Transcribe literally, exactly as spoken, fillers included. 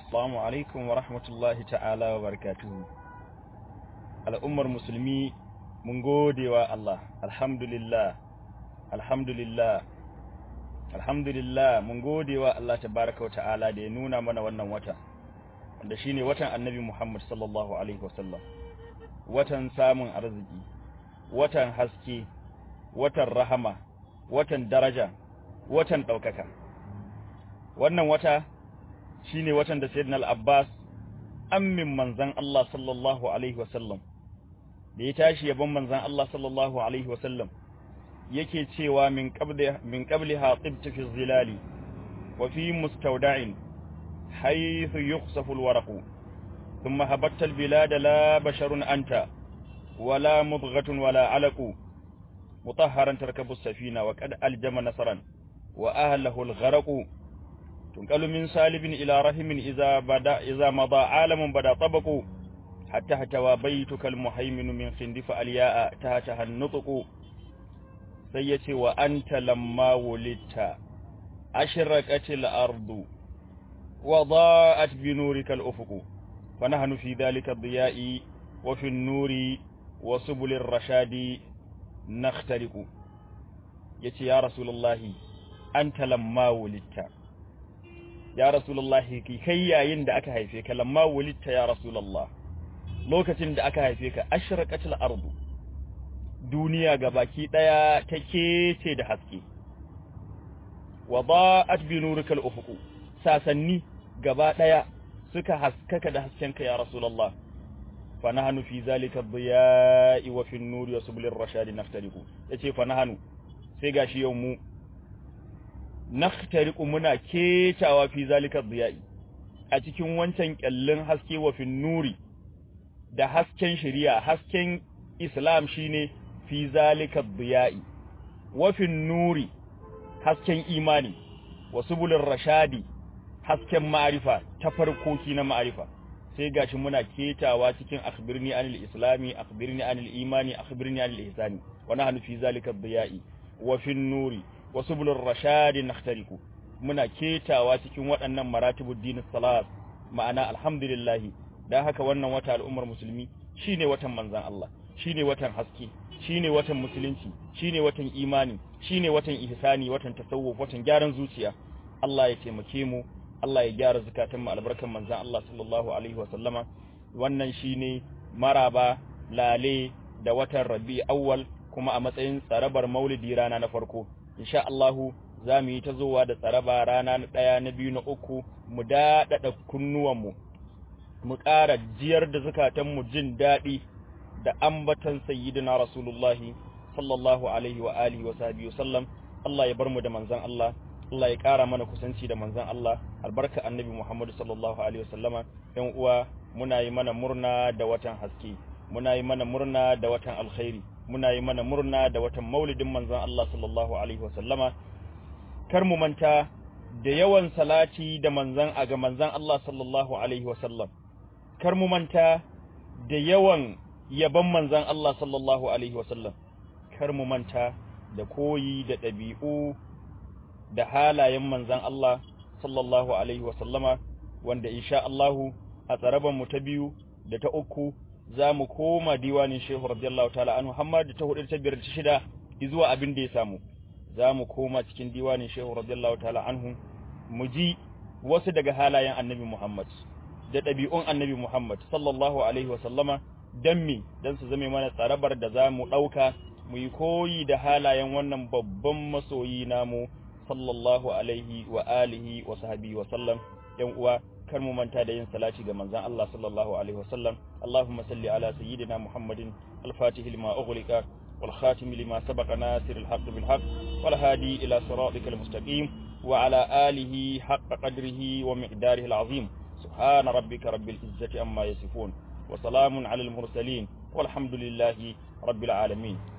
Assalamu alaikum wa rahmatullahi ta'ala wa barakatuhu. Al'ummar musulmi mun gode wa Allah, alhamdulillah, alhamdulillah, alhamdulillah mun gode wa Allah tabaraka wa ta'ala da ya nuna mana wannan wata, wanda shine watan Annabi Muhammad sallallahu alaihi wasallam, watan samun arziki, watan haske, watan rahama, watan daraja, watan ɗaukaka. Wannan wata shine watan da Sayyidina Al-Abbas ammin manzan Allah sallallahu alaihi wasallam da ya tashi yabon manzan Allah sallallahu alaihi wasallam yake cewa min qabli min qabliha tibta fi zilali wa fi mustawda'in haythu yukhsafu alwaraqu thumma habatta albilad la basharun anta wala mudghatun wala alaqu mutahharan tarkabu as-safina wa qad aljama nasran wa ahlihi algharaqu تنقل من سالب إلى رحم إذا بدا إذا مضى عالم بدا طبق حتى احتوى بيتك المهيمن من خندف الياء تحتها النطق سيتي وأنت لما ولدت أشرقت الأرض وضاءت بنورك الأفق فنحن في ذلك الضياء وفي النور وسبل الرشاد نخترق يتي يا رسول الله أنت لما ولدت ya rasulullahi ki kai yayin da aka haife ka lamma wulidta ya rasulullah lokacin da aka haife ka ashraqatil ardu duniya gabaki daya take ce da haske wada'at bi nurikal ufuq sasanni gaba daya suka haskaka da haskenka ya rasulullah fa nahnu fi zalika ad-diya'i wa fi an-nuri wa sublir rashadi naftariqu yace fa nahnu sai gashi yau mu nakhtariqu muna ketawa fi zalika dhiya'i a cikin wancan kyallin haske wa fin nuri da hasken shari'a hasken islam shine fi zalika dhiya'i wa fin nuri hasken imani wa subulir rashadi hasken ma'arifa ta farkoki na ma'arifa sai gashi muna ketawa cikin akhbirni anil islami akhbirni anil imani akhbirni anil ihsani wa nahnu fi zalika dhiya'i wa fin nuri wasu bulur rashadi nakhtariku muna ketawa cikin waɗannan maratibud din salat ma'ana alhamdulillah dan haka wannan wata al'ummar musulmi shine watan manzon Allah shine watan haske shine watan musulunci shine watan imani shine watan ihsani watan tasawuf watan gyaran zuciya Allah ya taimake mu Allah ya gyara zakatun mu albarkan manzon Allah sallallahu alaihi wasallama wannan shine maraba lale da watan rabi awwal kuma a matsayin tsarabar maulidi rana na farko insha Allahu za mu yi ta zuwa da tsaraba rana na ɗaya na biyu na uku mu daɗaɗa kunnuwanmu mu ƙara jiyar da zukatanmu jin daɗi da ambatan sayyidina rasulullahi sallallahu alaihi wa alihi wa sahbihi sallam Allah ya bar mu da manzon Allah Allah ya ƙara mana kusanci da manzon Allah albarka annabi Muhammad sallallahu alaihi wa sallama ɗan uwa muna yi mana murna da watan haske muna yi mana murna da watan alkhairi muna yi mana murna da watan maulidin manzon Allah sallallahu alaihi wasallama kar mu manta da yawan salati da manzon aga manzon Allah sallallahu alaihi wasallam kar mu manta da yawan yaban manzon Allah sallallahu alaihi wasallam kar mu manta da koyi da dabi'u da halayen manzon Allah sallallahu alaihi wasallama wanda insha Allah a tsaraban mu ta biyu da ta uku za mu koma diwanin shehu radiyallahu ta'ala anhu Muhammad ta hudu ta biyar ta shida zuwa abin da ya samu za mu koma cikin diwanin shehu radiyallahu ta'ala anhu mu ji wasu daga halayen annabi Muhammad da ɗabi'un annabi Muhammad sallallahu alaihi wa sallama dan mi dan su zame mana tsarabar da za mu ɗauka mu yi koyi da halayen wannan babban masoyi namu sallallahu alaihi wa alihi wa sahbihi wa sallam yan uwa kar mu manta da yin salati ga manzon Allah sallallahu alaihi wasallam Allahumma salli ala sayyidina Muhammadin al-fatih lima ughliqa wal khatim lima sabaqa nasir al-haqq bil haqq wal hadi ila siratikal mustaqim wa ala alihi haqqa qadrihi wa miqdarihi al-azim subhana rabbika rabbil izzati amma yasifun wa salamun ala al-mursalin walhamdulillahi rabbil alamin.